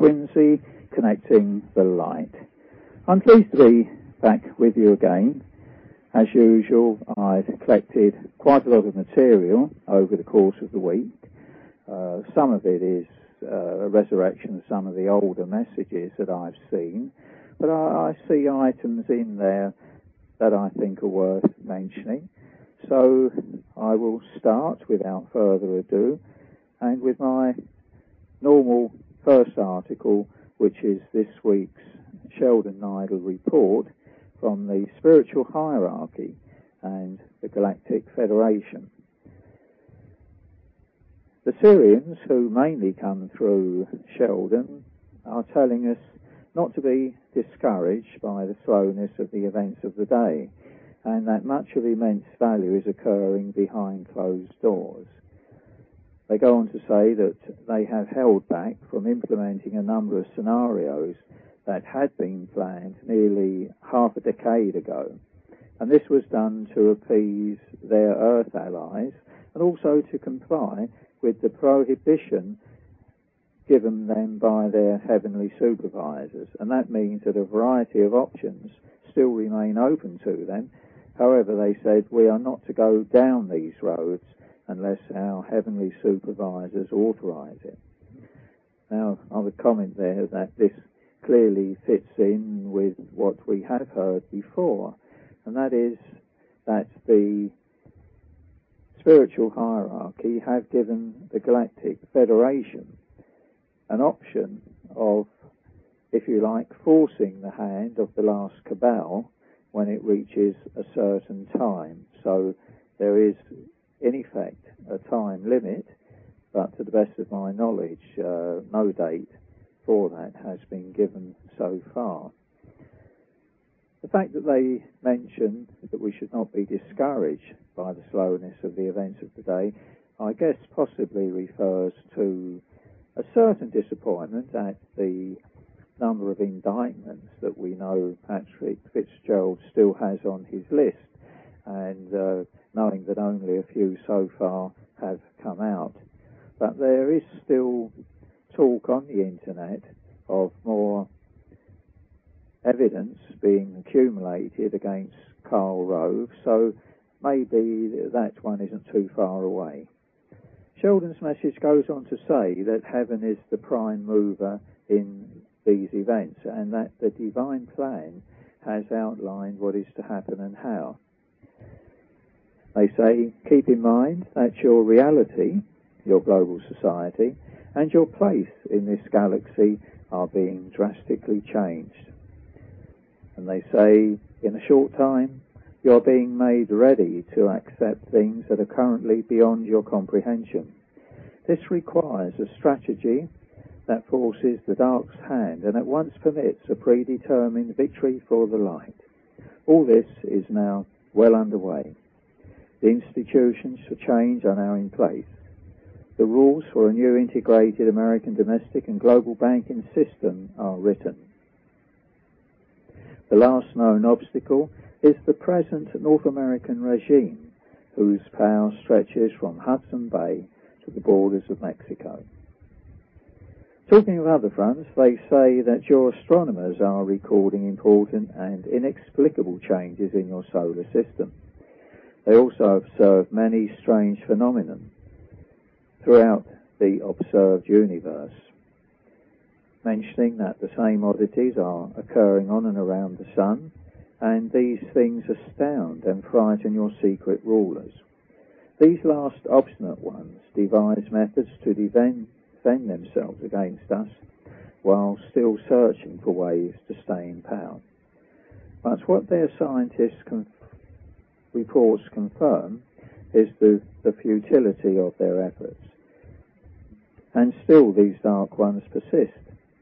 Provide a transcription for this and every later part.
Quincy, Connecting the Light. I'm pleased to be back with you again. As usual, I've collected quite a lot of material over the course of the week. Some of it is a resurrection of some of the older messages that I've seen, but I see items in there that I think are worth mentioning. So I will start without further ado, and with my normal first article, which is this week's Sheldon Neidl report from the Spiritual Hierarchy and the Galactic Federation. The Syrians, who mainly come through Sheldon, are telling us not to be discouraged by the slowness of the events of the day, and that much of immense value is occurring behind closed doors. They go on to say that they have held back from implementing a number of scenarios that had been planned nearly half a decade ago, and this was done to appease their Earth allies and also to comply with the prohibition given them by their heavenly supervisors, and that means that a variety of options still remain open to them. However, they said, we are not to go down these roads unless our heavenly supervisors authorize it. Now, I would comment there that this clearly fits in with what we have heard before, and that is that the Spiritual Hierarchy have given the Galactic Federation an option of, if you like, forcing the hand of the last cabal when it reaches a certain time. So there is, in effect, a time limit, but to the best of my knowledge, no date for that has been given so far. The fact that they mention that we should not be discouraged by the slowness of the events of the day, I guess possibly refers to a certain disappointment at the number of indictments that we know Patrick Fitzgerald still has on his list, and knowing that only a few so far have come out. But there is still talk on the internet of more evidence being accumulated against Karl Rove, so maybe that one isn't too far away. Sheldon's message goes on to say that heaven is the prime mover in these events, and that the divine plan has outlined what is to happen and how. They say, keep in mind that your reality, your global society, and your place in this galaxy are being drastically changed. And they say, in a short time, you're being made ready to accept things that are currently beyond your comprehension. This requires a strategy that forces the dark's hand and at once permits a predetermined victory for the light. All this is now well underway. The institutions for change are now in place. The rules for a new integrated American domestic and global banking system are written. The last known obstacle is the present North American regime, whose power stretches from Hudson Bay to the borders of Mexico. Talking of other fronts, they say that your astronomers are recording important and inexplicable changes in your solar system. They also observe many strange phenomena throughout the observed universe, mentioning that the same oddities are occurring on and around the sun, and these things astound and frighten your secret rulers. These last obstinate ones devise methods to defend themselves against us, while still searching for ways to stay in power. But what their scientists' reports confirm is the futility of their efforts. And still these dark ones persist.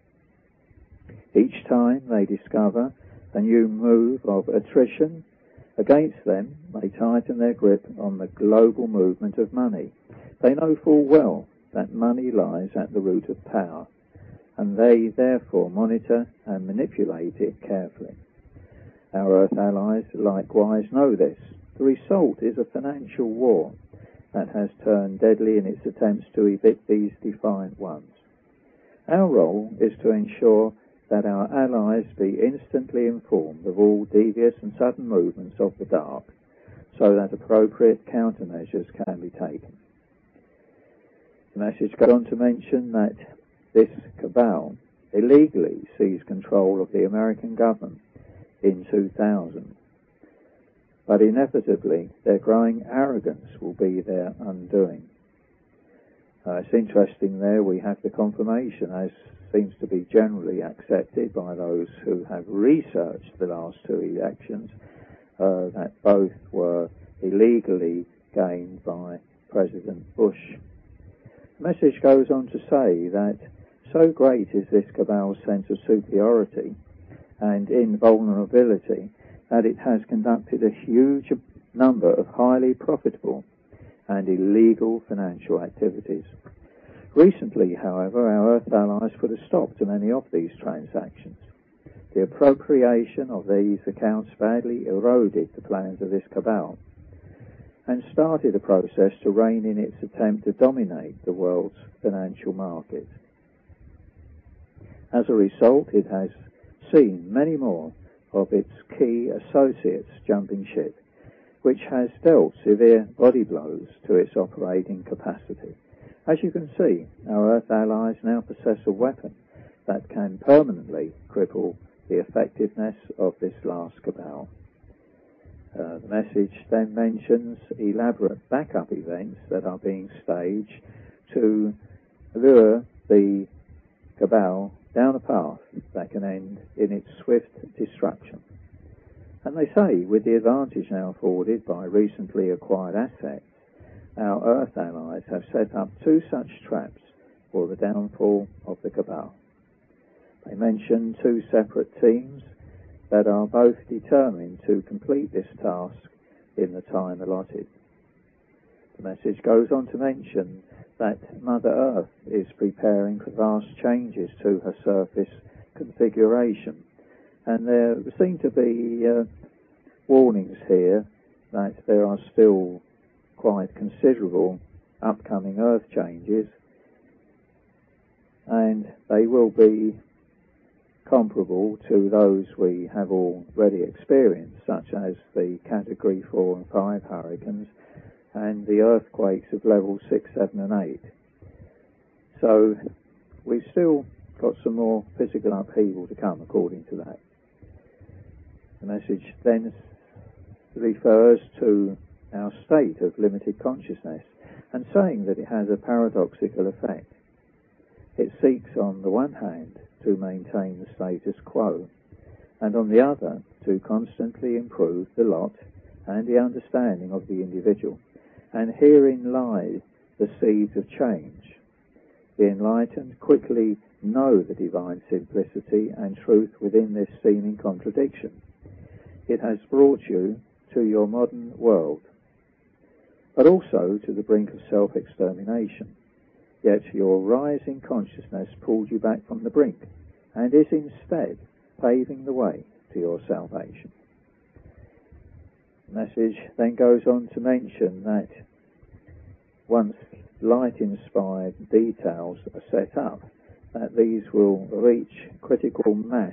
Each time they discover a new move of attrition against them, they tighten their grip on the global movement of money. They know full well that money lies at the root of power, and they therefore monitor and manipulate it carefully. Our Earth allies likewise know this. The result is a financial war that has turned deadly in its attempts to evict these defiant ones. Our role is to ensure that our allies be instantly informed of all devious and sudden movements of the dark, so that appropriate countermeasures can be taken. The message goes on to mention that this cabal illegally seized control of the American government in 2000, but inevitably their growing arrogance will be their undoing. It's interesting there we have the confirmation, as seems to be generally accepted by those who have researched the last two elections, that both were illegally gained by President Bush. The message goes on to say that so great is this cabal's sense of superiority and invulnerability that it has conducted a huge number of highly profitable and illegal financial activities. Recently, however, our Earth allies put a stop to many of these transactions. The appropriation of these accounts badly eroded the plans of this cabal and started a process to rein in its attempt to dominate the world's financial markets. As a result, it has seen many more of its key associates jumping ship, which has dealt severe body blows to its operating capacity. As you can see, our Earth allies now possess a weapon that can permanently cripple the effectiveness of this last cabal. The message then mentions elaborate backup events that are being staged to lure the cabal down a path that can end in its swift destruction. And they say, with the advantage now afforded by recently acquired assets, our Earth allies have set up two such traps for the downfall of the cabal. They mention two separate teams that are both determined to complete this task in the time allotted. The message goes on to mention that Mother Earth is preparing for vast changes to her surface configuration, and there seem to be warnings here that there are still quite considerable upcoming Earth changes, and they will be comparable to those we have already experienced, such as the Category 4 and 5 hurricanes and the earthquakes of level 6, 7 and 8. So we've still got some more physical upheaval to come according to that. The message then refers to our state of limited consciousness and saying that it has a paradoxical effect. It seeks on the one hand to maintain the status quo and on the other to constantly improve the lot and the understanding of the individual, and herein lies the seeds of change. The enlightened quickly know the divine simplicity and truth within this seeming contradiction. It has brought you to your modern world, but also to the brink of self-extermination. Yet your rising consciousness pulled you back from the brink and is instead paving the way to your salvation. The message then goes on to mention that once light-inspired details are set up, that these will reach critical mass.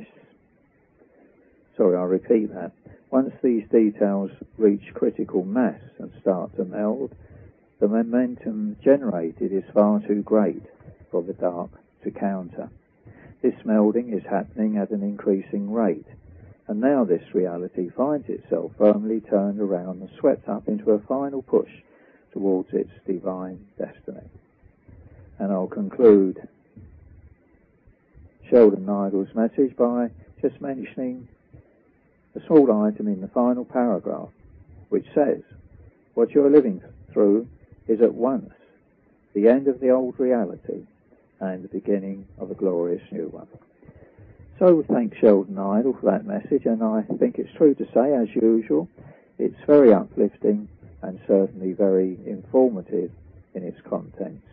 Once these details reach critical mass and start to meld, the momentum generated is far too great for the dark to counter. This melding is happening at an increasing rate, and now this reality finds itself firmly turned around and swept up into a final push towards its divine destiny. And I'll conclude Sheldon Neidel's message by just mentioning a small item in the final paragraph, which says, what you're living through is at once the end of the old reality and the beginning of a glorious new one. So thank Sheldon Neidel for that message, and I think it's true to say, as usual, it's very uplifting and certainly very informative in its contents.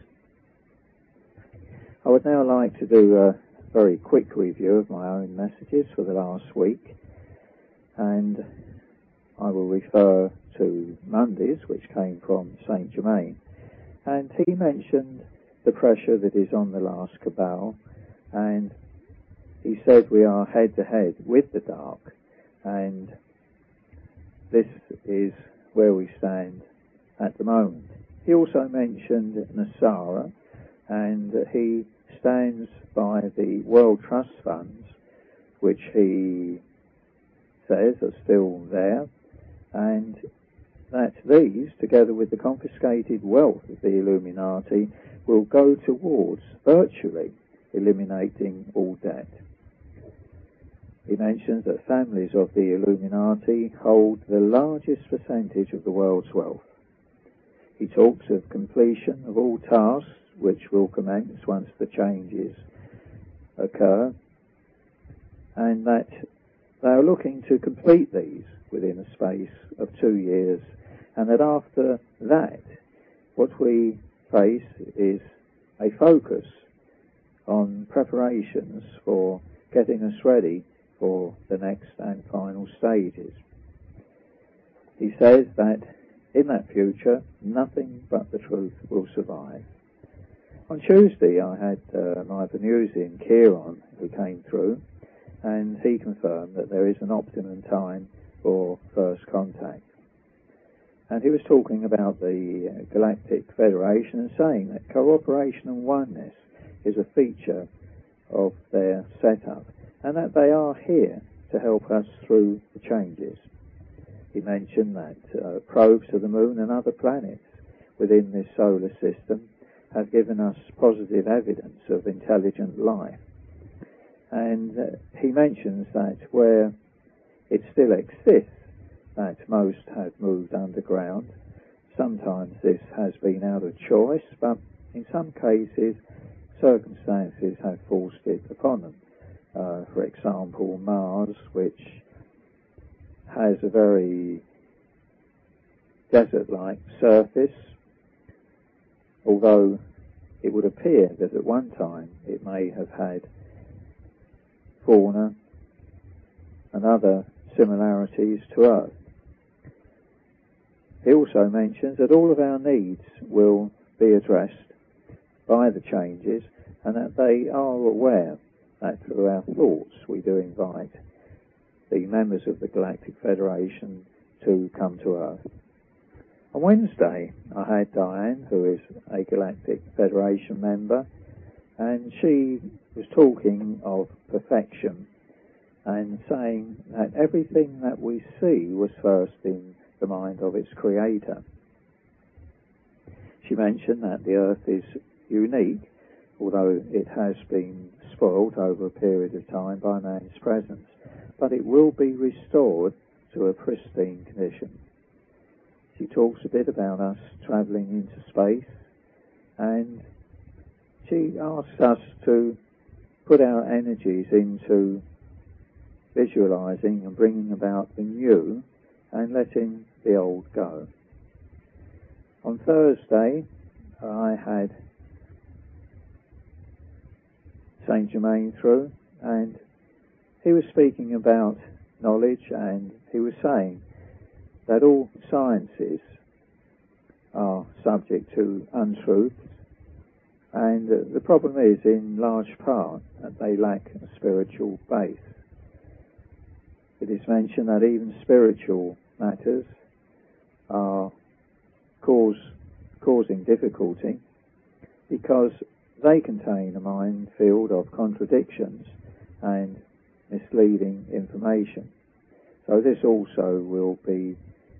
I would now like to do a very quick review of my own messages for the last week, and I will refer to Monday's, which came from Saint Germain, and he mentioned the pressure that is on the last cabal, and he said we are head to head with the dark, and this is where we stand at the moment. He also mentioned Nasara, and he stands by the World Trust Funds, which he says are still there, and that these, together with the confiscated wealth of the Illuminati, will go towards virtually eliminating all debt. He mentions that families of the Illuminati hold the largest percentage of the world's wealth. He talks of completion of all tasks which will commence once the changes occur, and that they are looking to complete these within a space of 2 years, and that after that, what we face is a focus on preparations for getting us ready for the next and final stages. He says that in that future, nothing but the truth will survive. On Tuesday, I had my Venusian Chiron, who came through, and he confirmed that there is an optimum time for first contact. And he was talking about the Galactic Federation and saying that cooperation and oneness is a feature of their setup, and that they are here to help us through the changes. He mentioned that probes to the moon and other planets within this solar system have given us positive evidence of intelligent life. And he mentions that where it still exists, that most have moved underground. Sometimes this has been out of choice, but in some cases circumstances have forced it upon them. For example, Mars, which has a very desert-like surface, although it would appear that at one time it may have had fauna and other similarities to Earth. He also mentions that all of our needs will be addressed by the changes, and that they are aware that through our thoughts we do invite the members of the Galactic Federation to come to Earth. On Wednesday, I had Diane, who is a Galactic Federation member, and she was talking of perfection and saying that everything that we see was first in the mind of its creator. She mentioned that the Earth is unique, although it has been spoiled over a period of time by man's presence, but it will be restored to a pristine condition. She talks a bit about us travelling into space, and she asks us to put our energies into visualizing and bringing about the new and letting the old go. On Thursday, I had Saint Germain through, and he was speaking about knowledge, and he was saying that all sciences are subject to untruths, and the problem is in large part that they lack a spiritual base. It is mentioned that even spiritual matters are causing difficulty because they contain a minefield of contradictions and misleading information. So this also will be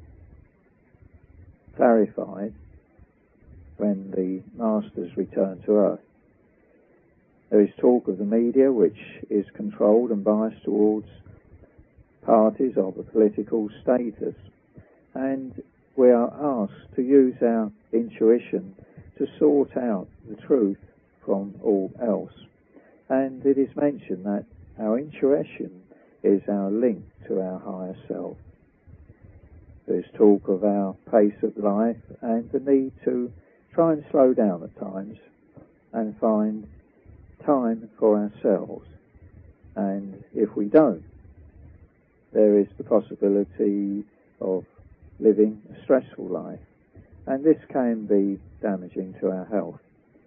clarified when the Masters return to Earth. There is talk of the media, which is controlled and biased towards parties of a political status, and we are asked to use our intuition to sort out the truth from all else. And it is mentioned that our intuition is our link to our higher self. There's talk of our pace of life and the need to try and slow down at times and find time for ourselves. And if we don't, there is the possibility of living a stressful life, and this can be damaging to our health.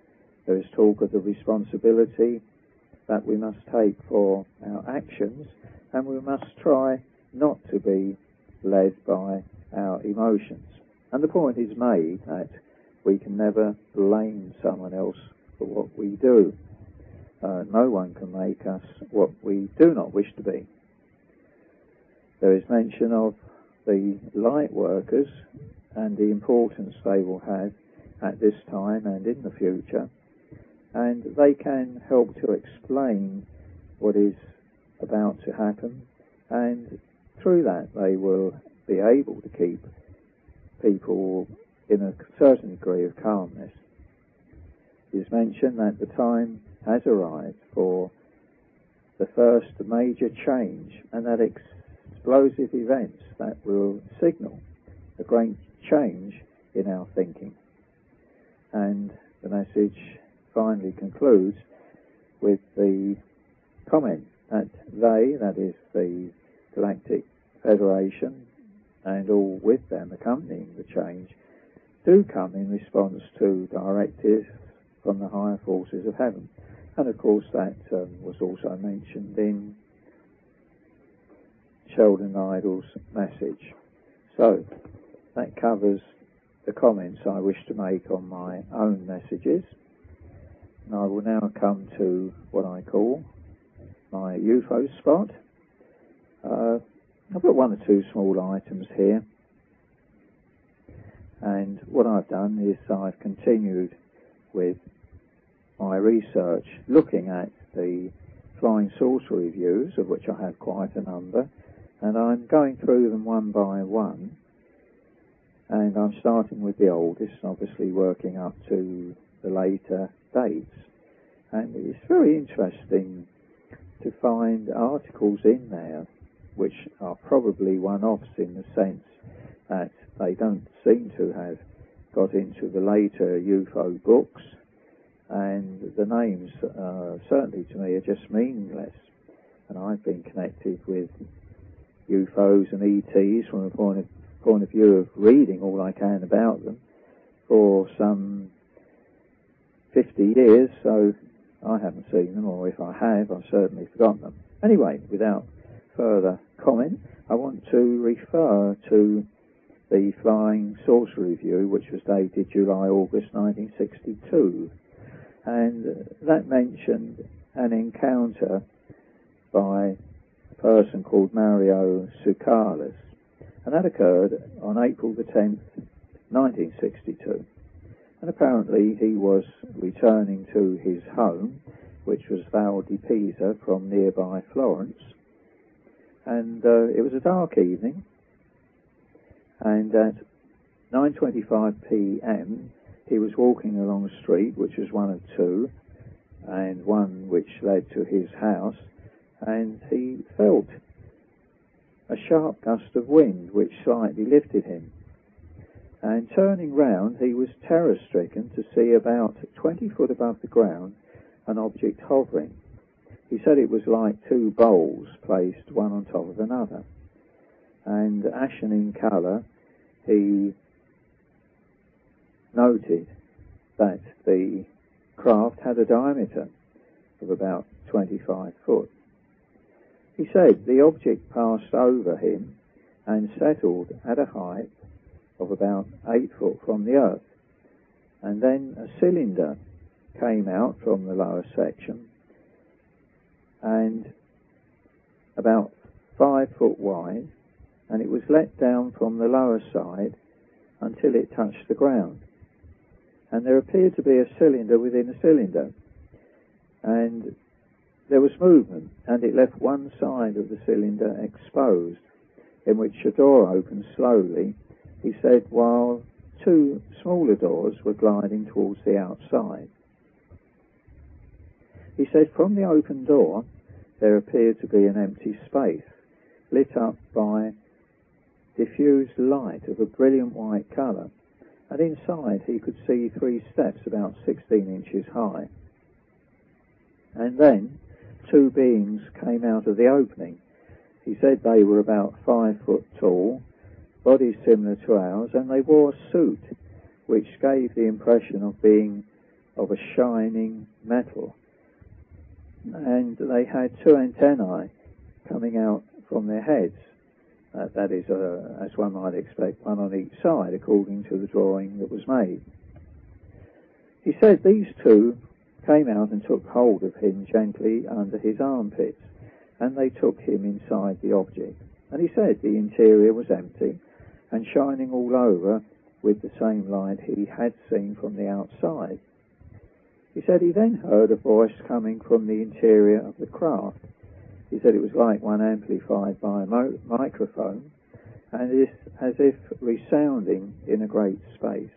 There is talk of the responsibility that we must take for our actions, and we must try not to be led by our emotions. And the point is made that we can never blame someone else for what we do. No one can make us what we do not wish to be. There is mention of the light workers and the importance they will have at this time and in the future, and they can help to explain what is about to happen, and through that they will be able to keep people in a certain degree of calmness. It is mentioned that the time has arrived for the first major change, and that explosive events that will signal a great change in our thinking. And the message finally concludes with the comment that they, that is the Galactic Federation, and all with them accompanying the change, do come in response to directives from the higher forces of heaven. And of course that was also mentioned in Sheldon Idle's message. So that covers the comments I wish to make on my own messages. And I will now come to what I call my UFO spot. I've got one or two small items here, and what I've done is I've continued with my research looking at the flying saucer reviews, of which I have quite a number, and I'm going through them one by one, and I'm starting with the oldest, obviously working up to the later dates. And it's very interesting to find articles in there which are probably one-offs in the sense that they don't seem to have got into the later UFO books, and the names certainly to me are just meaningless. And I've been connected with UFOs and ETs from a point of view of reading all I can about them for some 50 years, so I haven't seen them, or if I have, I've certainly forgotten them. Anyway, without further comment, I want to refer to the Flying Saucer Review, which was dated July-August 1962, and that mentioned an encounter by a person called Mario Tsoukalos, and that occurred on April the 10th, 1962. And apparently he was returning to his home, which was Val di Pisa, from nearby Florence, and it was a dark evening, and at 9:25 p.m. he was walking along a street which was one of two, and one which led to his house, and he felt a sharp gust of wind which slightly lifted him. And turning round, he was terror-stricken to see about 20 foot above the ground an object hovering. He said it was like two bowls placed one on top of another, and ashen in colour, he noted that the craft had a diameter of about 25 foot. He said the object passed over him and settled at a height of about 8 foot from the earth, and then a cylinder came out from the lower section and about 5 foot wide, and it was let down from the lower side until it touched the ground, and there appeared to be a cylinder within a cylinder, and there was movement, and it left one side of the cylinder exposed, in which a door opened slowly, he said, while two smaller doors were gliding towards the outside. He said from the open door there appeared to be an empty space, lit up by diffused light of a brilliant white colour, and inside he could see 3 steps about 16 inches high. And then 2 beings came out of the opening. He said they were about 5 foot tall, bodies similar to ours, and they wore a suit which gave the impression of being of a shining metal. And they had two antennae coming out from their heads. That is, as one might expect, one on each side, according to the drawing that was made. He said these two came out and took hold of him gently under his armpits, and they took him inside the object. And he said the interior was empty and shining all over with the same light he had seen from the outside. He said he then heard a voice coming from the interior of the craft. He said it was like one amplified by a microphone, and is as if resounding in a great space.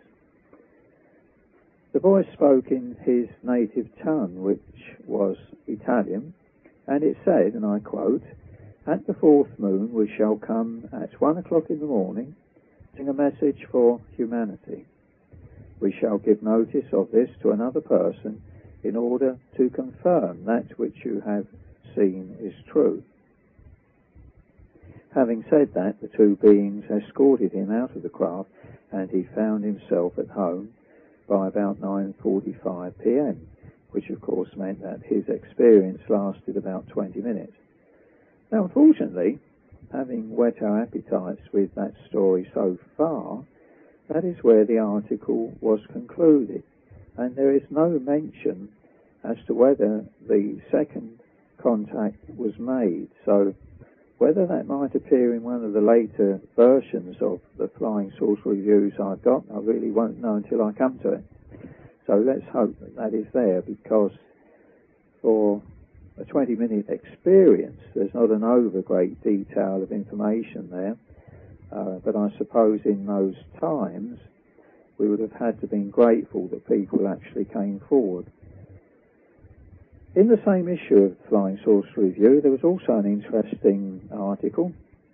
The voice spoke in his native tongue, which was Italian, and it said, and I quote, "At the fourth moon we shall come at 1 o'clock in the morning, sing a message for humanity. We shall give notice of this to another person in order to confirm that which you have seen is true." Having said that, the two beings escorted him out of the craft, and he found himself at home by about 9:45 p.m., which of course meant that his experience lasted about 20 minutes. Now, unfortunately, having whet our appetites with that story so far, that is where the article was concluded, and there is no mention as to whether the second contact was made. So whether that might appear in one of the later versions of the Flying Saucer reviews I've got, I really won't know until I come to it. So let's hope that that is there, because for a 20-minute experience there's not an over great detail of information there, but I suppose in those times we would have had to be grateful that people actually came forward. In the same issue of Flying Saucer Review, there was also an interesting article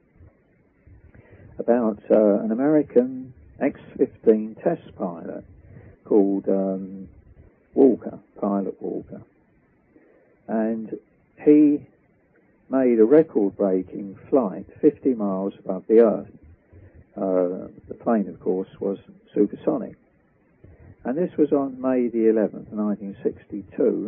about an American X-15 test pilot called Walker, Pilot Walker. And he made a record-breaking flight 50 miles above the Earth. The plane, of course, was supersonic. And this was on May the 11th, 1962.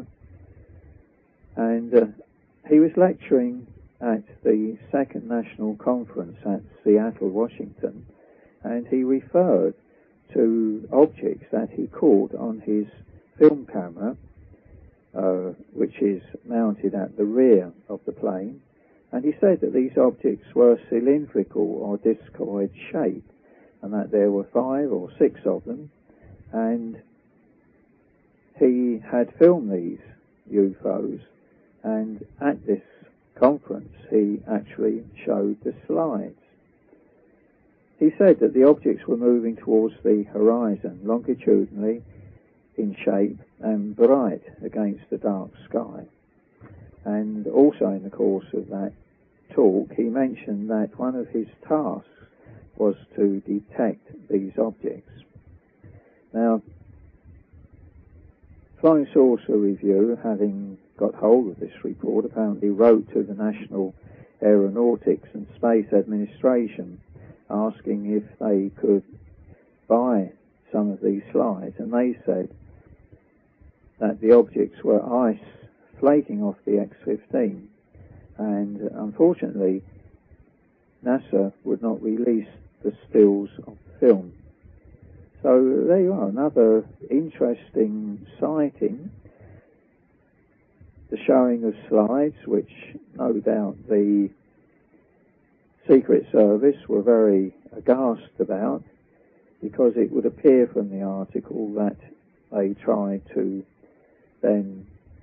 And he was lecturing at the Second National Conference at Seattle, Washington, and he referred to objects that he caught on his film camera, which is mounted at the rear of the plane, and he said that these objects were cylindrical or discoid shaped, and that there were 5 or 6 of them, and he had filmed these UFOs. And at this conference, he actually showed the slides. He said that the objects were moving towards the horizon, longitudinally in shape and bright against the dark sky. And also in the course of that talk, he mentioned that one of his tasks was to detect these objects. Now, Flying Saucer Review, having got hold of this report, apparently wrote to the National Aeronautics and Space Administration asking if they could buy some of these slides, and they said that the objects were ice flaking off the X-15, and unfortunately NASA would not release the stills of the film. So there you are, another interesting sighting. The showing of slides, which no doubt the Secret Service were very aghast about, because it would appear from the article that they tried to then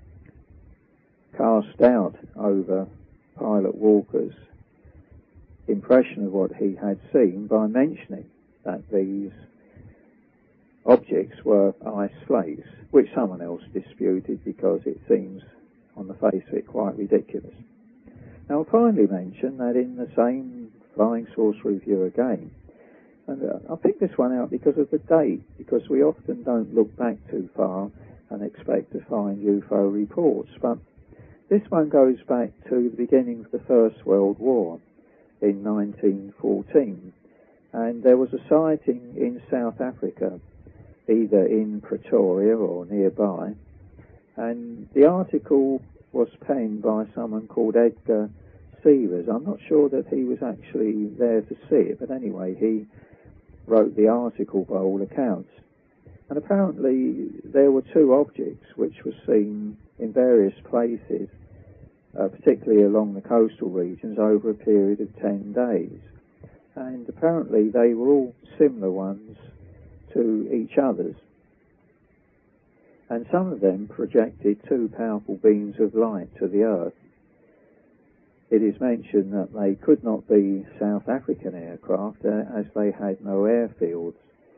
cast doubt over Pilot Walker's impression of what he had seen by mentioning that these objects were ice flakes, which someone else disputed because it seems on the face of it quite ridiculous. Now I'll finally mention that in the same Flying Saucer Review again, and I picked this one out because of the date, because we often don't look back too far and expect to find UFO reports, but this one goes back to the beginning of the First World War in 1914, and there was a sighting in South Africa either in Pretoria or nearby. And the article was penned by someone called Edgar Severs. I'm not sure that he was actually there to see it, but anyway, he wrote the article by all accounts. And apparently there were two objects which were seen in various places, particularly along the coastal regions, over a period of 10 days. And apparently they were all similar ones to each other's. And some of them projected two powerful beams of light to the Earth. It is mentioned that they could not be South African aircraft as they had no airfields.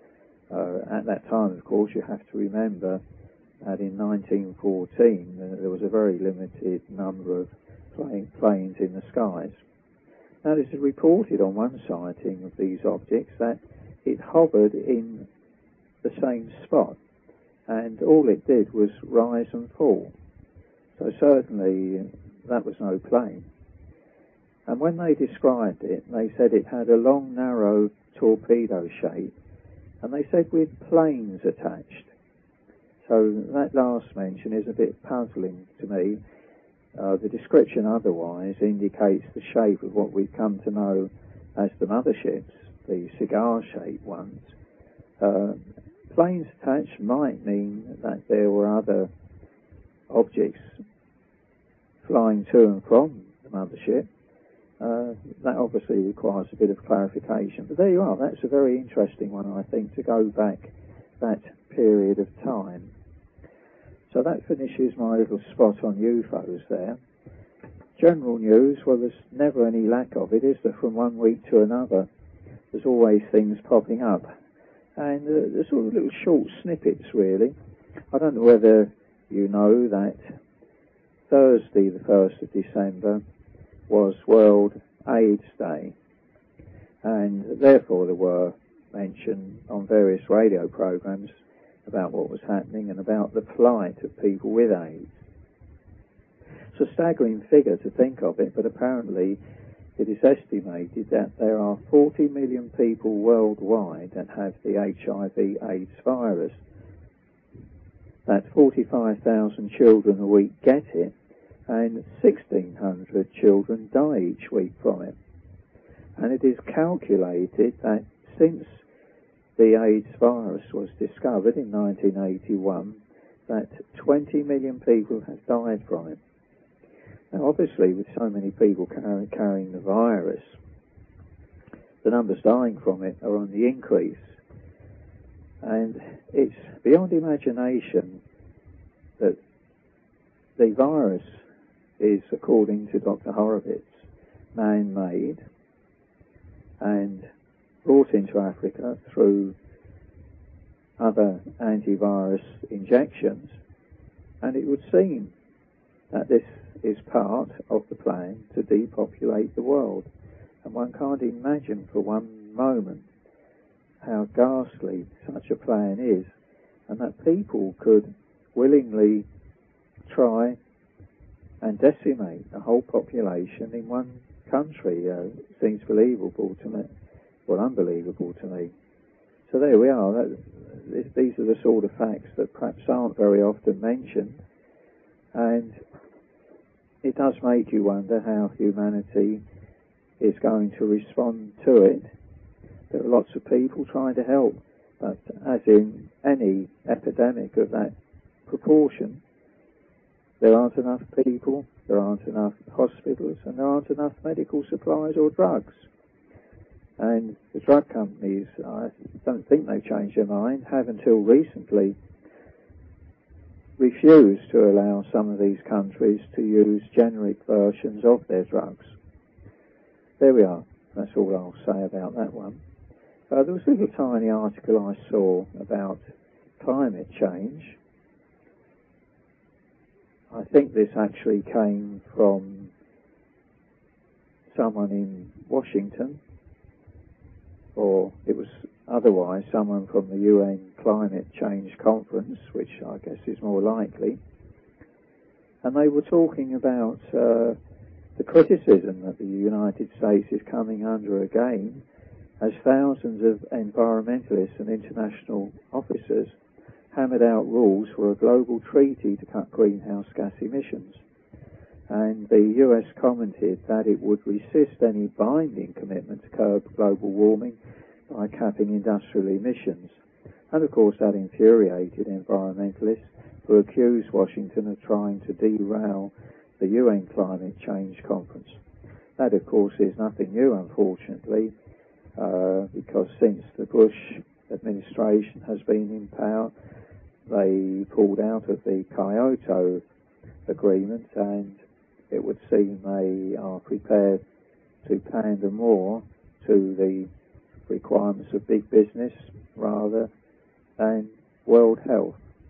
At that time, of course, you have to remember that in 1914 there was a very limited number of planes in the skies. Now, it is reported on one sighting of these objects that it hovered in the same spot, and all it did was rise and fall. So certainly that was no plane. And when they described it, they said it had a long, narrow torpedo shape, and they said with planes attached. So that last mention is a bit puzzling to me. The description otherwise indicates the shape of what we've come to know as the motherships, the cigar-shaped ones. Planes attached might mean that there were other objects flying to and from the mothership. That obviously requires a bit of clarification. But there you are. That's a very interesting one, I think, to go back that period of time. So that finishes my little spot on UFOs there. General news, well, there's never any lack of it, is there? From one week to another, there's always things popping up. And there's sort of little short snippets, really. I don't know whether you know that Thursday, the 1st of December, was World AIDS Day. And therefore there were mention on various radio programs about what was happening and about the plight of people with AIDS. It's a staggering figure to think of it, but apparently it is estimated that there are 40 million people worldwide that have the HIV/AIDS virus. That 45,000 children a week get it, and 1,600 children die each week from it. And it is calculated that since the AIDS virus was discovered in 1981, that 20 million people have died from it. Now, obviously, with so many people carrying the virus, the numbers dying from it are on the increase. And it's beyond imagination that the virus is, according to Dr. Horowitz, man-made and brought into Africa through other antivirus injections, and it would seem that this is part of the plan to depopulate the world. And one can't imagine for one moment how ghastly such a plan is, and that people could willingly try and decimate a whole population in one country. Seems believable to me, well, unbelievable to me. So there we are. These are the sort of facts that perhaps aren't very often mentioned, and it does make you wonder how humanity is going to respond to it. There are lots of people trying to help, but as in any epidemic of that proportion, there aren't enough people, there aren't enough hospitals, and there aren't enough medical supplies or drugs. And the drug companies, I don't think they've changed their mind, have until recently refused to allow some of these countries to use generic versions of their drugs. There we are. That's all I'll say about that one. There was a little tiny article I saw about climate change. I think this actually came from someone in Washington, or it was otherwise someone from the UN Climate Change Conference, which I guess is more likely. And they were talking about the criticism that the United States is coming under again as thousands of environmentalists and international officers hammered out rules for a global treaty to cut greenhouse gas emissions. And the US commented that it would resist any binding commitment to curb global warming by capping industrial emissions. And of course that infuriated environmentalists who accused Washington of trying to derail the UN climate change conference. That of course is nothing new, unfortunately, because since the Bush administration has been in power, they pulled out of the Kyoto Agreement, and it would seem they are prepared to pander more to the requirements of big business rather than world health.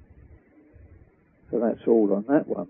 So that's all on that one.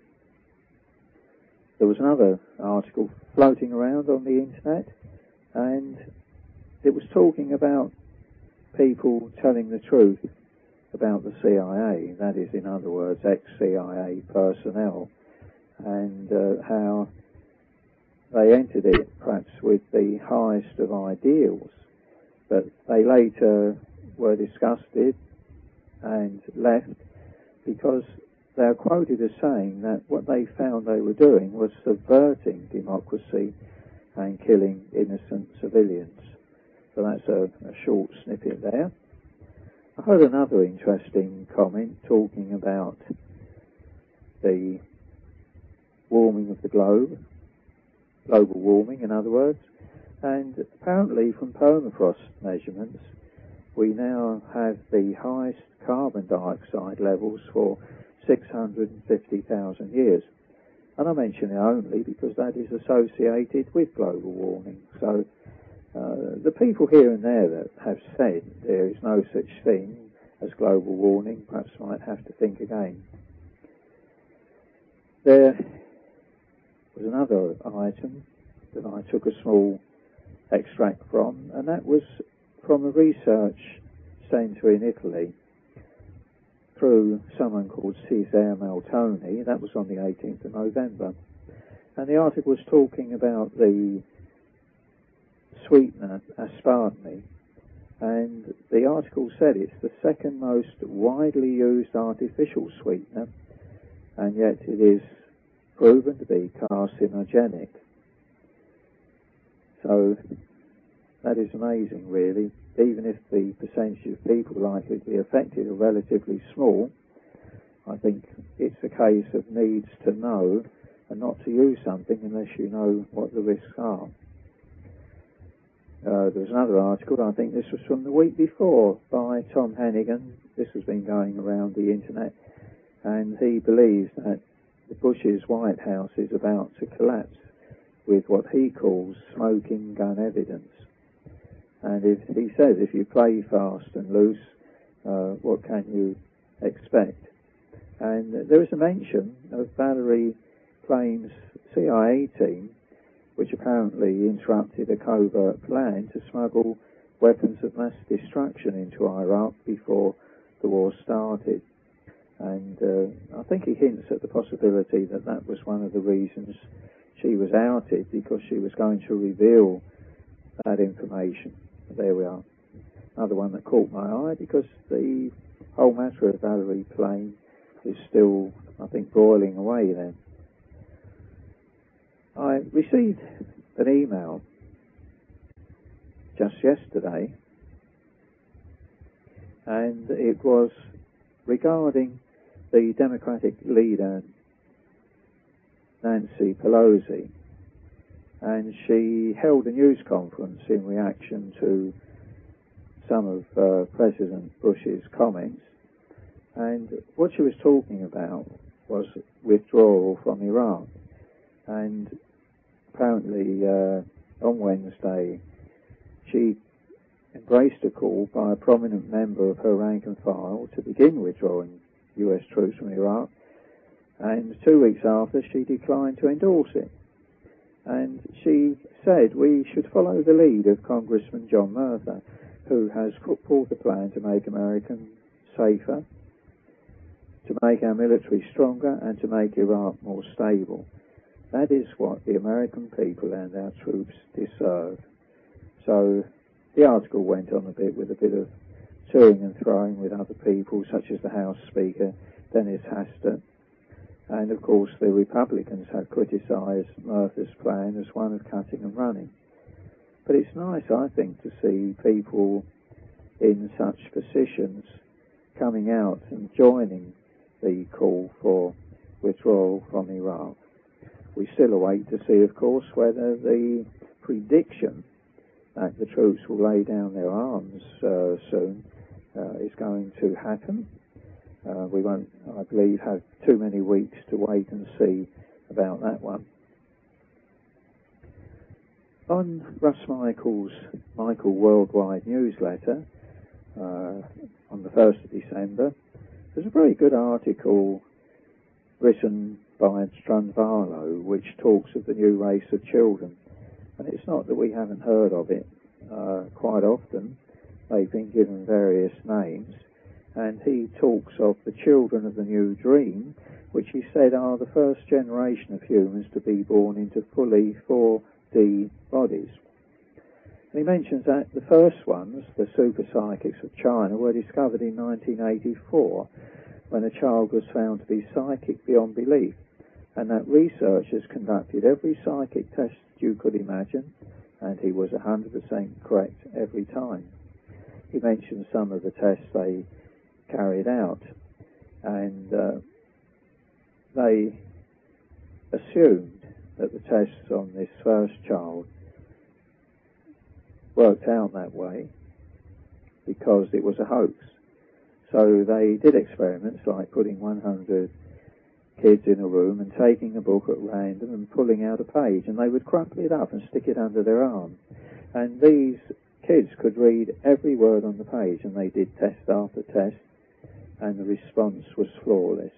There was another article floating around on the internet, and it was talking about people telling the truth about the CIA, that is, in other words, ex-CIA personnel, and how they entered it perhaps with the highest of ideals, but they later were disgusted and left because they are quoted as saying that what they found they were doing was subverting democracy and killing innocent civilians. So that's a short snippet there. I heard another interesting comment talking about the warming of the globe, global warming in other words, and apparently from permafrost measurements we now have the highest carbon dioxide levels for 650,000 years. And I mention it only because that is associated with global warming. So the people here and there that have said there is no such thing as global warming perhaps might have to think again. There was another item that I took a small extract from, and that was from a research centre in Italy through someone called Cesare Maltoni. That was on the 18th of November. And the article was talking about the sweetener aspartame, and the article said it's the second most widely used artificial sweetener, and yet it is proven to be carcinogenic. So that is amazing, really. Even if the percentage of people likely to be affected are relatively small, I think it's a case of needs to know and not to use something unless you know what the risks are. There was another article, I think this was from the week before, by Tom Hennigan. This has been going around the internet, and he believes that the Bush's White House is about to collapse with what he calls smoking gun evidence. And he says if you play fast and loose, what can you expect? And there is a mention of Valerie Plane's CIA team, which apparently interrupted a covert plan to smuggle weapons of mass destruction into Iraq before the war started. And I think he hints at the possibility that that was one of the reasons she was outed, because she was going to reveal that information. There we are. Another one that caught my eye, because the whole matter of Valerie Plane is still, I think, boiling away then. I received an email just yesterday, and it was regarding the Democratic leader Nancy Pelosi, and she held a news conference in reaction to some of President Bush's comments, and what she was talking about was withdrawal from Iraq. And apparently on Wednesday she embraced a call by a prominent member of her rank and file to begin withdrawing US troops from Iraq, and 2 weeks after she declined to endorse it. And she said we should follow the lead of Congressman John Murtha, who has put forth a plan to make America safer, to make our military stronger, and to make Iraq more stable. That is what the American people and our troops deserve. So The article went on with a bit of toing and throwing with other people, such as the House Speaker, Dennis Hastert. And of course the Republicans had criticised Murtha's plan as one of cutting and running. But it's nice, I think, to see people in such positions coming out and joining the call for withdrawal from Iraq. We still await to see, of course, whether the prediction that the troops will lay down their arms soon is going to happen. We won't, I believe, have too many weeks to wait and see about that one. On Russ Michael Worldwide newsletter, on the 1st of December, there's a very good article written by Strunvalo which talks of the new race of children. And it's not that we haven't heard of it. Quite often they've been given various names, and he talks of the children of the new dream, which he said are the first generation of humans to be born into fully 4D bodies. And he mentions that the first ones, the super psychics of China, were discovered in 1984 when a child was found to be psychic beyond belief, and that researchers conducted every psychic test you could imagine, and he was 100% correct every time. He mentioned some of the tests they carried out, and they assumed that the tests on this first child worked out that way because it was a hoax. So they did experiments like putting 100 kids in a room and taking a book at random and pulling out a page, and they would crumple it up and stick it under their arm. And these kids could read every word on the page, and they did test after test, and the response was flawless.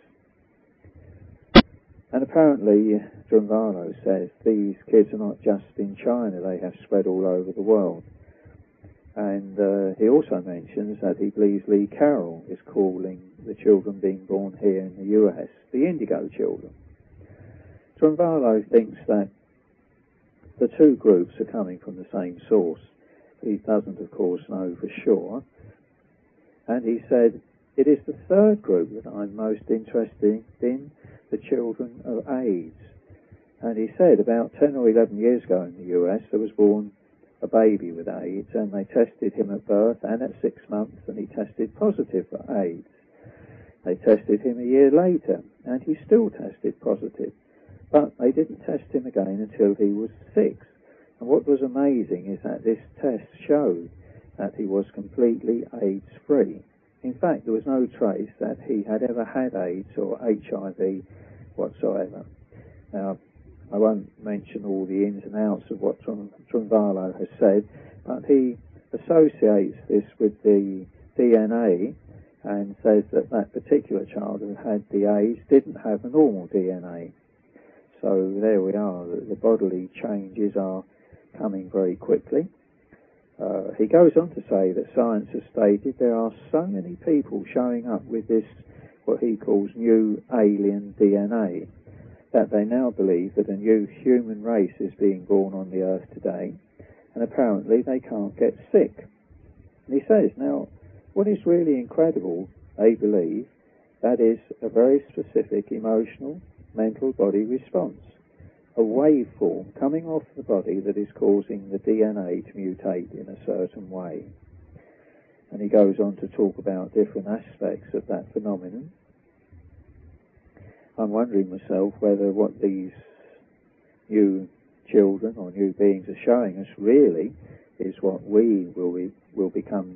And apparently, Strunvalo says these kids are not just in China, they have spread all over the world. And he also mentions that he believes Lee Carroll is calling the children being born here in the US the Indigo children. Strunvalo thinks that the two groups are coming from the same source. He doesn't, of course, know for sure. And he said, it is the third group that I'm most interested in, the children of AIDS. And he said about 10 or 11 years ago in the US, there was born a baby with AIDS, and they tested him at birth and at 6 months, and he tested positive for AIDS. They tested him a year later, and he still tested positive. But they didn't test him again until he was 6. And what was amazing is that this test showed that he was completely AIDS-free. In fact, there was no trace that he had ever had AIDS or HIV whatsoever. Now, I won't mention all the ins and outs of what Strunvalo has said, but he associates this with the DNA and says that that particular child who had the AIDS didn't have a normal DNA. So there we are, the bodily changes are coming very quickly. He goes on to say that science has stated there are so many people showing up with this, what he calls new alien DNA, that they now believe that a new human race is being born on the earth today, and apparently they can't get sick. And he says, now, what is really incredible, they believe, that is a very specific emotional, mental body response, a waveform coming off the body that is causing the DNA to mutate in a certain way. And he goes on to talk about different aspects of that phenomenon. I'm wondering myself whether what these new children or new beings are showing us really is what we will become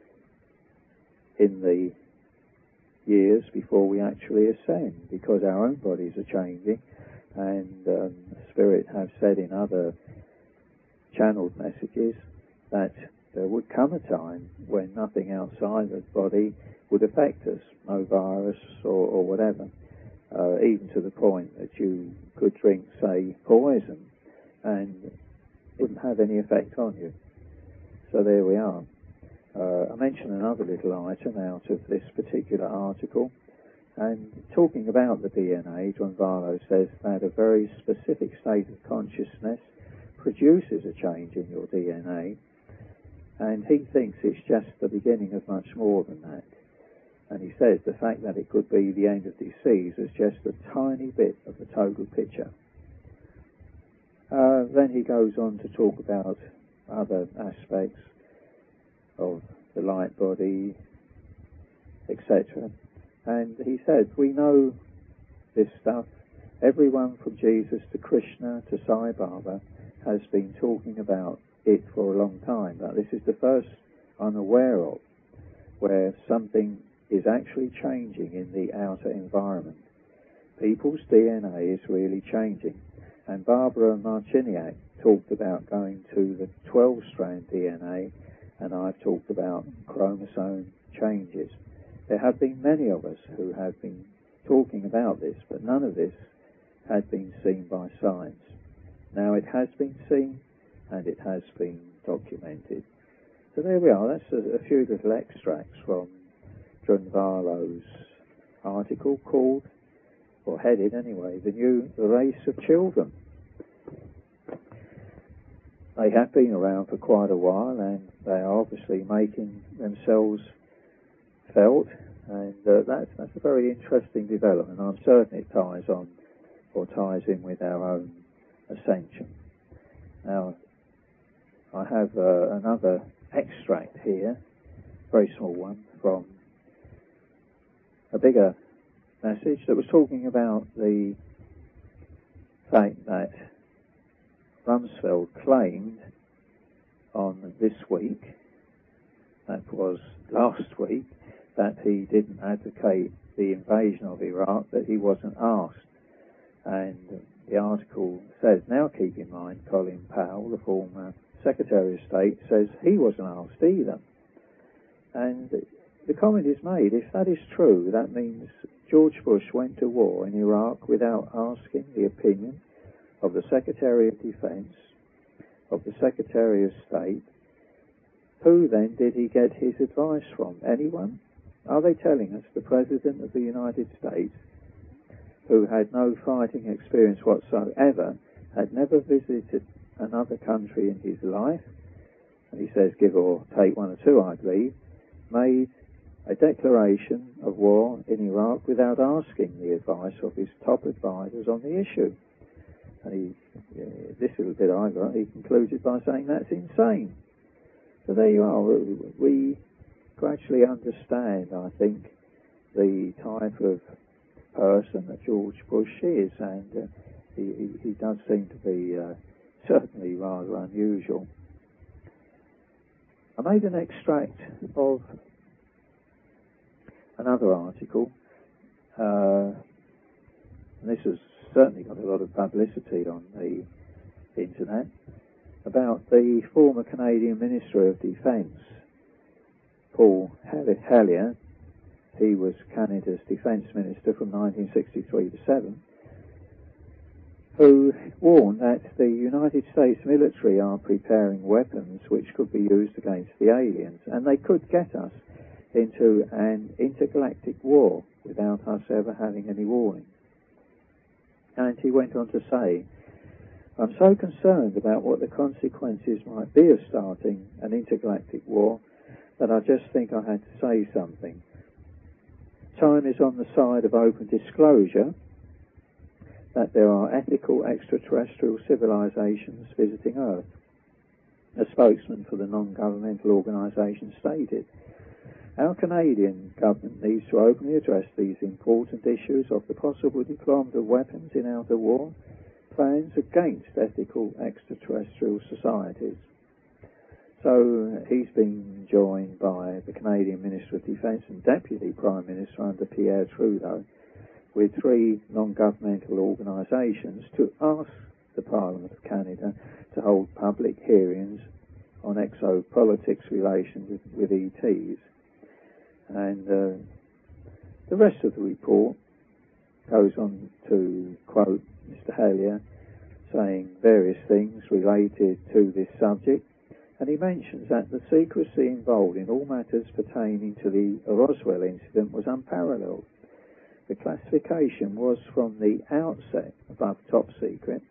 in the years before we actually ascend, because our own bodies are changing, and Spirit have said in other channeled messages that there would come a time when nothing outside the body would affect us, no virus or whatever. Even to the point that you could drink, say, poison, and it wouldn't have any effect on you. So there we are. I mentioned another little item out of this particular article, and talking about the DNA, Strunvalo says that a very specific state of consciousness produces a change in your DNA, And he thinks it's just the beginning of much more than that. And he says the fact that it could be the end of disease is just a tiny bit of the total picture. Then he goes on to talk about other aspects of the light body, etc. And he said, we know this stuff. Everyone from Jesus to Krishna to Sai Baba has been talking about it for a long time. But this is the first I'm aware of where something is actually changing in the outer environment. People's DNA is really changing. And Barbara Marciniak talked about going to the 12-strand DNA, and I've talked about chromosome changes. There have been many of us who have been talking about this, but none of this had been seen by science. Now it has been seen, and it has been documented. So there we are. That's a few little extracts from Drunvalo's article called, or headed anyway, The New Race of Children. They have been around for quite a while, and they are obviously making themselves felt, and that's a very interesting development. I'm certain it ties on, or ties in with our own ascension. Now, I have another extract here, very small one, from a bigger message that was talking about the fact that Rumsfeld claimed on this week, that was last week, that he didn't advocate the invasion of Iraq, that he wasn't asked. And the article says, now keep in mind, Colin Powell, the former Secretary of State, says he wasn't asked either. And the comment is made, if that is true, that means George Bush went to war in Iraq without asking the opinion of the Secretary of Defense, of the Secretary of State. Who then did he get his advice from? Anyone? Are they telling us the President of the United States, who had no fighting experience whatsoever, had never visited another country in his life, and he says give or take one or two, I believe, made a declaration of war in Iraq without asking the advice of his top advisors on the issue? And this little bit I got, he concluded by saying that's insane. So there you are. We gradually understand, I think, the type of person that George Bush is, and he does seem to be certainly rather unusual. I made an extract of another article, and this has certainly got a lot of publicity on the internet, about the former Canadian Minister of Defence, Paul Hellyer. He was Canada's Defence Minister from 1963 to 7, who warned that the United States military are preparing weapons which could be used against the aliens, and they could get us into an intergalactic war without us ever having any warning. And he went on to say, I'm so concerned about what the consequences might be of starting an intergalactic war that I just think I had to say something. Time is on the side of open disclosure that there are ethical extraterrestrial civilizations visiting Earth. A spokesman for the non-governmental organisation stated, our Canadian government needs to openly address these important issues of the possible deployment of weapons in outer war plans against ethical extraterrestrial societies. So he's been joined by the Canadian Minister of Defence and Deputy Prime Minister under Pierre Trudeau, with 3 non-governmental organisations, to ask the Parliament of Canada to hold public hearings on exopolitics relations with ETs. And the rest of the report goes on to quote Mr. Hellyer saying various things related to this subject, and he mentions that the secrecy involved in all matters pertaining to the Roswell incident was unparalleled. The classification was from the outset above top secret,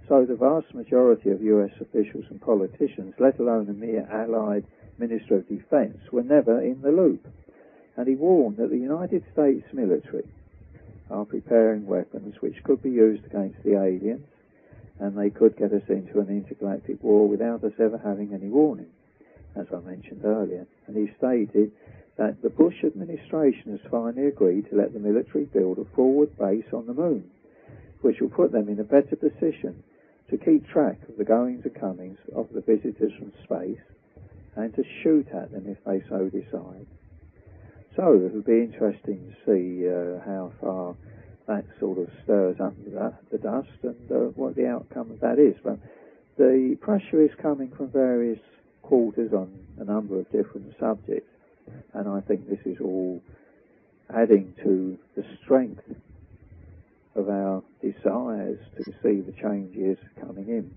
So the vast majority of US officials and politicians, let alone a mere allied Minister of Defense, were never in the loop. And he warned that the United States military are preparing weapons which could be used against the aliens, and they could get us into an intergalactic war without us ever having any warning, as I mentioned earlier. And he stated that the Bush administration has finally agreed to let the military build a forward base on the moon, which will put them in a better position to keep track of the goings and comings of the visitors from space and to shoot at them if they so decide. So it will be interesting to see how far that sort of stirs up the dust and what the outcome of that is. But the pressure is coming from various quarters on a number of different subjects, and I think this is all adding to the strength of our desires to see the changes coming in.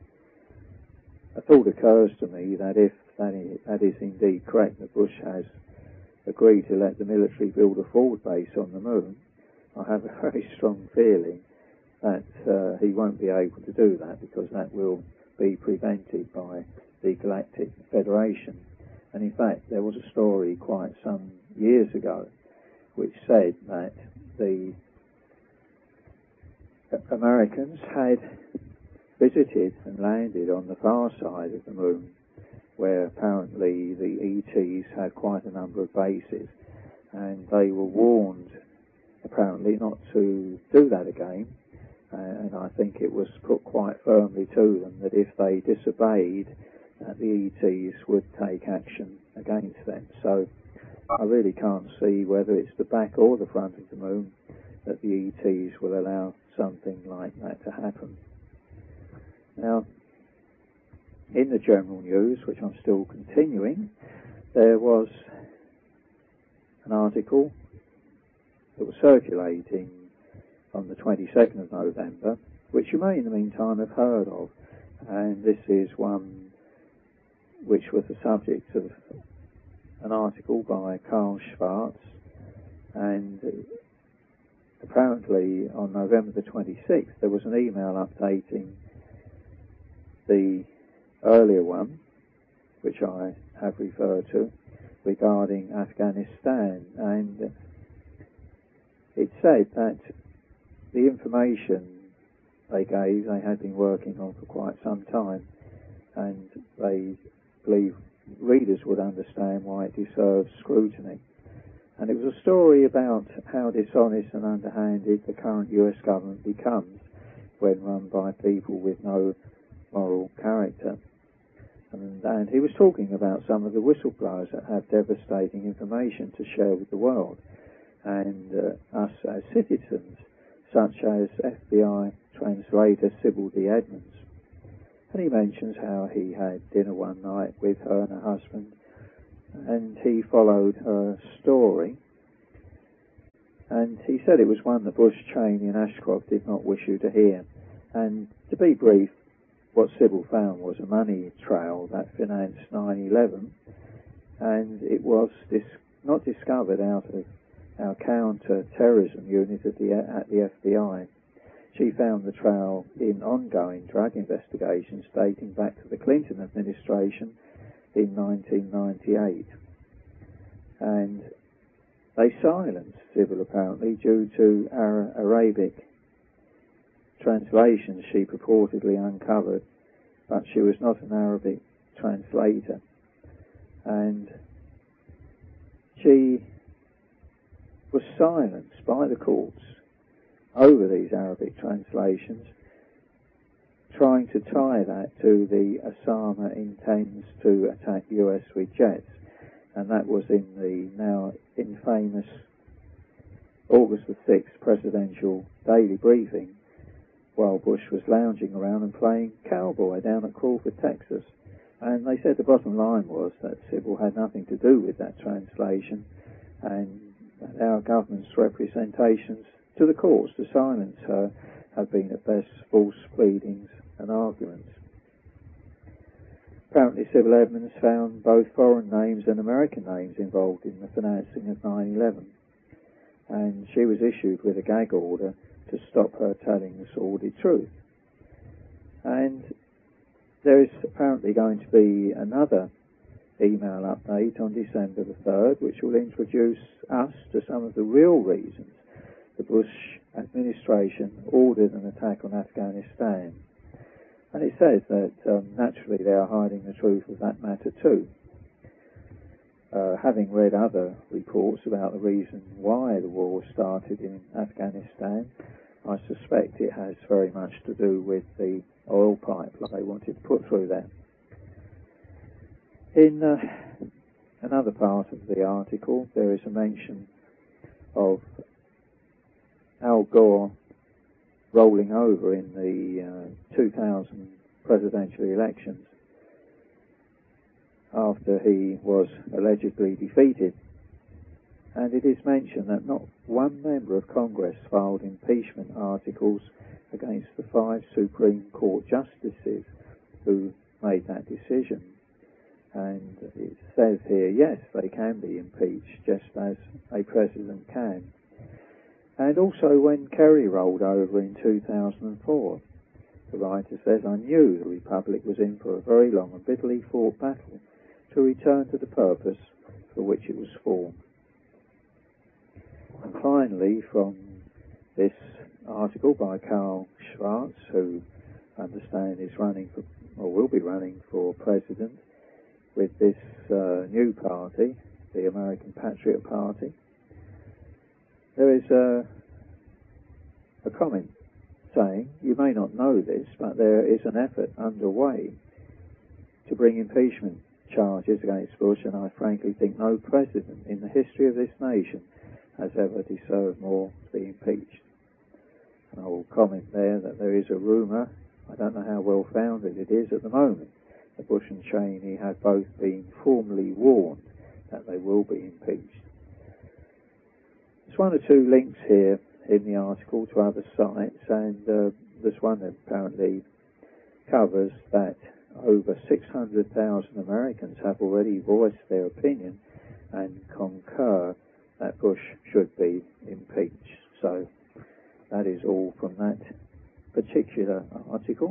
A thought occurs to me that if that is indeed correct, that Bush has agreed to let the military build a forward base on the moon, I have a very strong feeling that he won't be able to do that, because that will be prevented by the Galactic Federation. And in fact, there was a story quite some years ago which said that the Americans had visited and landed on the far side of the moon, where apparently the ETs had quite a number of bases, and they were warned apparently not to do that again, and I think it was put quite firmly to them that if they disobeyed, that the ETs would take action against them. So I really can't see whether it's the back or the front of the moon that the ETs will allow something like that to happen. Now, in the general news, which I'm still continuing, there was an article that was circulating on the 22nd of November, which you may in the meantime have heard of, and this is one which was the subject of an article by Carl Schwartz, and apparently on November the 26th there was an email updating the earlier one, which I have referred to, regarding Afghanistan, and it said that the information they gave they had been working on for quite some time, and they believe readers would understand why it deserves scrutiny. And it was a story about how dishonest and underhanded the current US government becomes when run by people with no moral character. And he was talking about some of the whistleblowers that have devastating information to share with the world, and us as citizens, such as FBI translator Sybil D. Edmonds. And he mentions how he had dinner one night with her and her husband, and he followed her story, and he said it was one that Bush, Cheney and Ashcroft did not wish you to hear. And to be brief, what Sybil found was a money trail that financed 9/11, and it was not discovered out of our counter-terrorism unit at the FBI. She found the trail in ongoing drug investigations dating back to the Clinton administration in 1998. And they silenced Sybil apparently due to Arabic translations she purportedly uncovered, but she was not an Arabic translator. And she was silenced by the courts over these Arabic translations, trying to tie that to the Osama intends to attack US with jets, and that was in the now infamous August the 6th presidential daily briefing, while Bush was lounging around and playing cowboy down at Crawford, Texas. And they said the bottom line was that Sybil had nothing to do with that translation, and that our government's representations to the courts to silence her have been at best false pleadings and arguments. Apparently Sybil Edmonds found both foreign names and American names involved in the financing of 9/11, and she was issued with a gag order to stop her telling the sordid truth. And there is apparently going to be another email update on December the 3rd, which will introduce us to some of the real reasons the Bush administration ordered an attack on Afghanistan. And it says that naturally they are hiding the truth of that matter too. Having read other reports about the reason why the war started in Afghanistan, I suspect it has very much to do with the oil pipeline they wanted to put through there. In another part of the article, there is a mention of Al Gore rolling over in the 2000 presidential elections after he was allegedly defeated. And it is mentioned that not one member of Congress filed impeachment articles against the 5 Supreme Court justices who made that decision. And it says here, yes, they can be impeached, just as a president can. And also when Kerry rolled over in 2004, the writer says, I knew the Republic was in for a very long and bitterly fought battle to return to the purpose for which it was formed. And finally, from this article by Karl Schwarz, who I understand is running for, or will be running for president with this new party, the American Patriot Party, there is a comment saying, you may not know this, but there is an effort underway to bring impeachment charges against Bush, and I frankly think no president in the history of this nation has ever deserved more to be impeached. And I will comment there that there is a rumour, I don't know how well founded it is at the moment, that Bush and Cheney have both been formally warned that they will be impeached. There's one or two links here in the article to other sites, and there's one that apparently covers that over 600,000 Americans have already voiced their opinion and concur that Bush should be impeached. So that is all from that particular article.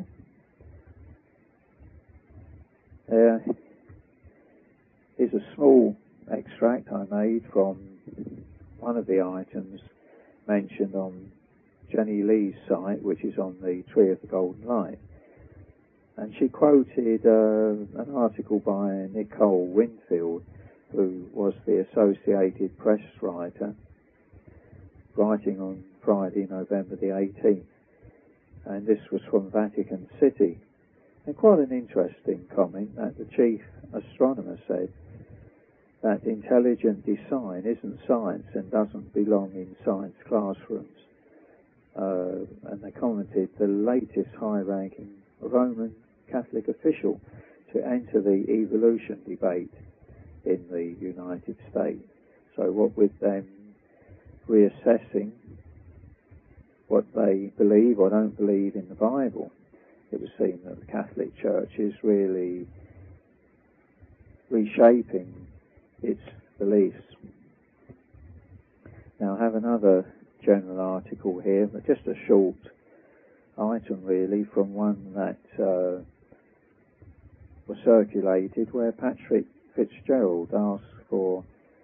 There is a small extract I made from one of the items mentioned on Jenny Lee's site, which is on the Tree of the Golden Light. And she quoted an article by Nicole Winfield, who was the Associated Press writer, writing on Friday, November the 18th. And this was from Vatican City. And quite an interesting comment that the chief astronomer said that intelligent design isn't science and doesn't belong in science classrooms. And they commented, the latest high-ranking Roman Catholic official to enter the evolution debate in the United States. So what with them reassessing what they believe or don't believe in the Bible, it was seen that the Catholic Church is really reshaping its beliefs. Now I have another general article here, but just a short item really from one that was circulated where Patrick Fitzgerald asked for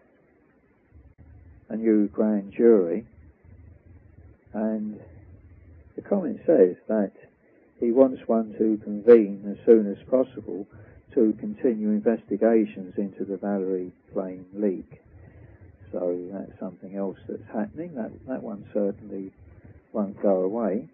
a new grand jury, and the comment says that he wants one to convene as soon as possible to continue investigations into the Valerie Plame leak. So that's something else that's happening. That one certainly won't go away.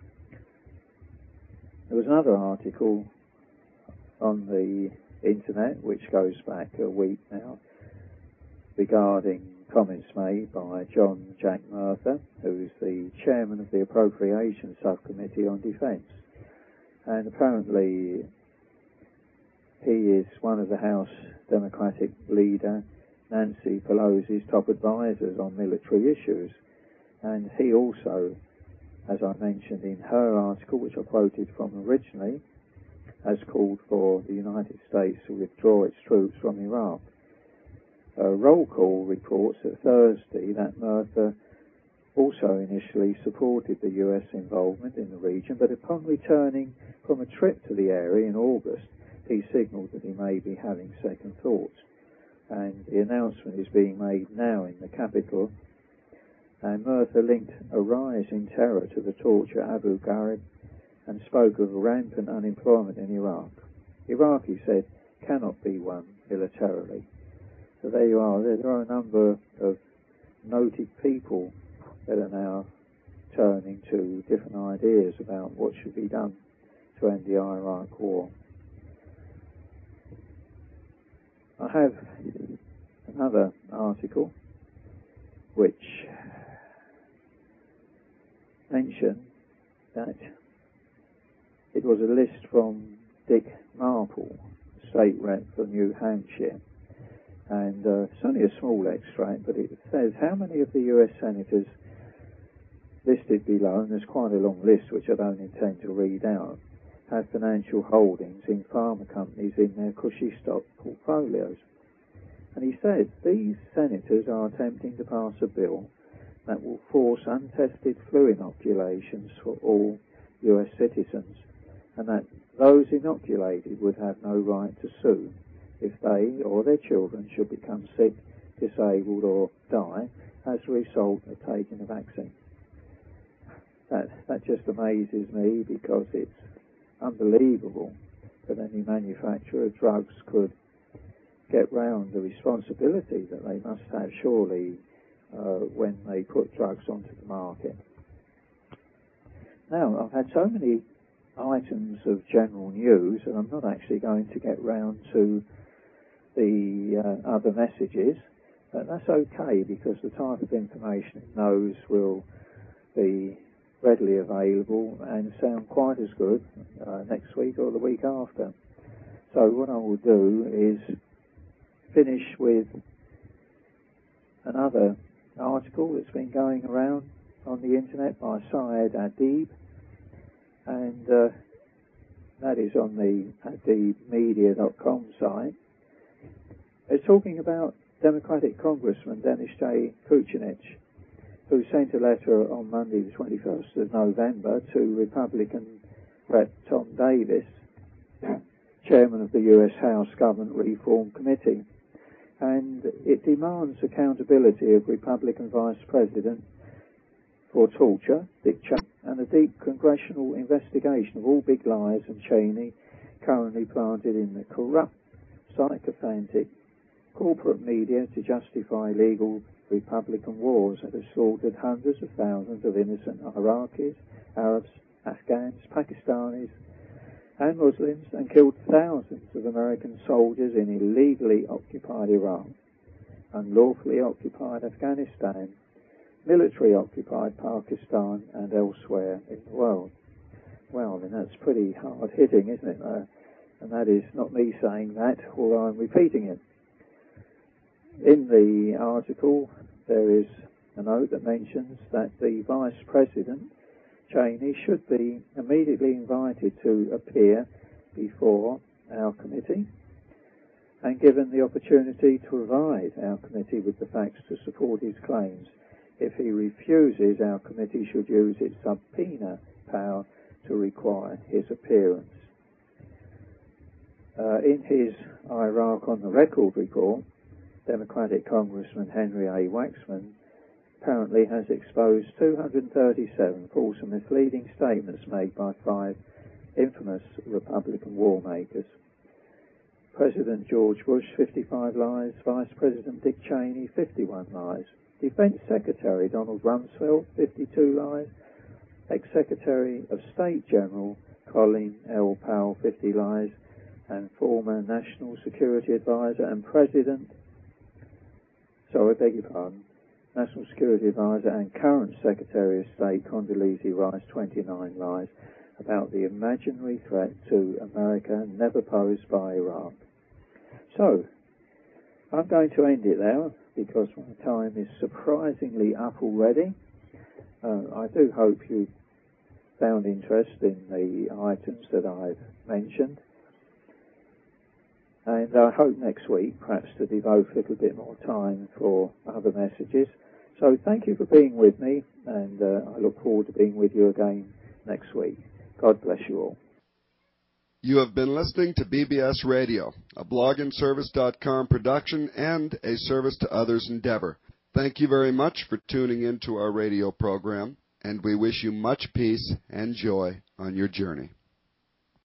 There was another article on the internet which goes back a week now regarding comments made by John Jack Murtha, who is the chairman of the Appropriations Subcommittee on Defence. And apparently he is one of the House Democratic leader Nancy Pelosi's top advisors on military issues. And he also, as I mentioned in her article, which I quoted from originally, has called for the United States to withdraw its troops from Iraq. Roll Call reports that Thursday that Murtha also initially supported the US involvement in the region, but upon returning from a trip to the area in August, he signalled that he may be having second thoughts. And the announcement is being made now in the capital. And Murtha linked a rise in terror to the torture at Abu Ghraib and spoke of rampant unemployment in Iraq. Iraq, he said, cannot be won militarily. So there you are. There are a number of noted people that are now turning to different ideas about what should be done to end the Iraq war. I have another article which mentioned that it was a list from Dick Marple, state rep for New Hampshire, and it's only a small extract, but it says how many of the US senators listed below, and there's quite a long list which I don't intend to read out, have financial holdings in pharma companies in their cushy stock portfolios. And he said these senators are attempting to pass a bill that will force untested flu inoculations for all US citizens, and that those inoculated would have no right to sue if they or their children should become sick, disabled or die as a result of taking the vaccine. That just amazes me, because it's unbelievable that any manufacturer of drugs could get round the responsibility that they must have, surely, when they put drugs onto the market. Now, I've had so many items of general news, and I'm not actually going to get round to the other messages, but that's okay, because the type of information it knows will be readily available and sound quite as good next week or the week after. So what I will do is finish with another article that's been going around on the internet by Syed Adib, and that is on the adibmedia.com site. It's talking about Democratic Congressman Dennis J. Kucinich, who sent a letter on Monday the 21st of November to Republican Rep. Tom Davis, Chairman of the US House Government Reform Committee, and it demands accountability of Republican Vice President for torture, Dick Cheney, and a deep congressional investigation of all big lies and Cheney currently planted in the corrupt, sycophantic corporate media to justify legal Republican wars that have slaughtered hundreds of thousands of innocent Iraqis, Arabs, Afghans, Pakistanis and Muslims, and killed thousands of American soldiers in illegally occupied Iraq, unlawfully occupied Afghanistan, military occupied Pakistan and elsewhere in the world. Well, then that's pretty hard hitting, isn't it? And that is not me saying that, although I'm repeating it. In the article, there is a note that mentions that the Vice President, Cheney, should be immediately invited to appear before our committee and given the opportunity to provide our committee with the facts to support his claims. If he refuses, our committee should use its subpoena power to require his appearance. In his Iraq on the Record report, Democratic Congressman Henry A. Waxman apparently has exposed 237 false and misleading statements made by 5 infamous Republican war makers. President George Bush, 55 lies. Vice President Dick Cheney, 51 lies. Defense Secretary Donald Rumsfeld, 52 lies. Ex-Secretary of State General Colin L. Powell, 50 lies. And former National Security Advisor and National Security Advisor and current Secretary of State Condoleezza Rice, 29 lies about the imaginary threat to America never posed by Iraq. So, I'm going to end it there because my time is surprisingly up already. I do hope you found interest in the items that I've mentioned. And I hope next week perhaps to devote a little bit more time for other messages. So thank you for being with me, and I look forward to being with you again next week. God bless you all. You have been listening to BBS Radio, a blogandservice.com production and a service to others endeavor. Thank you very much for tuning in to our radio program, and we wish you much peace and joy on your journey.